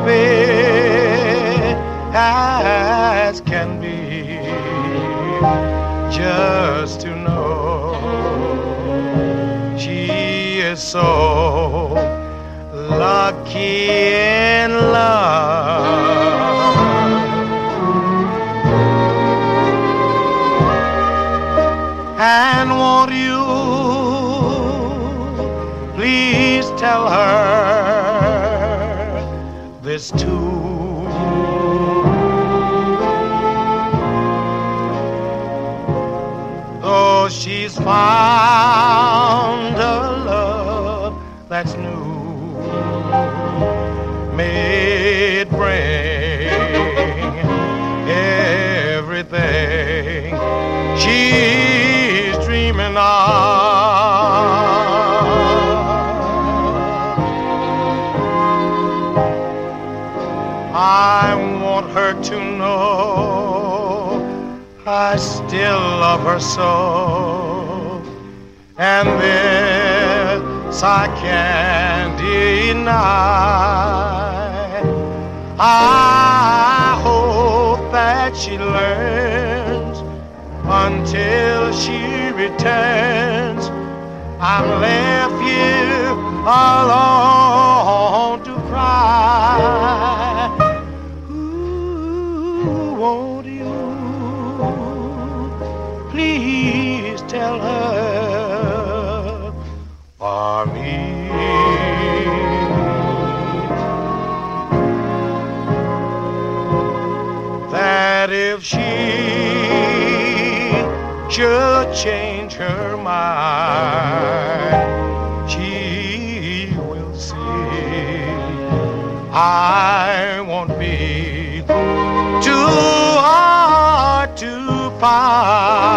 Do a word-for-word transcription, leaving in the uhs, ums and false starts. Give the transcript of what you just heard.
as can be, just to know she is so lucky in love. And won't you please tell her this too? Though she's found a love that's new, may it bring everything she's dreaming of. I want her to know I still love her so, and this I can't deny. I hope that she learns until she returns. I'm left here alone to cry. Ooh, won't you please tell her for me that if she should change her mind, she will see I won't be too hard to find.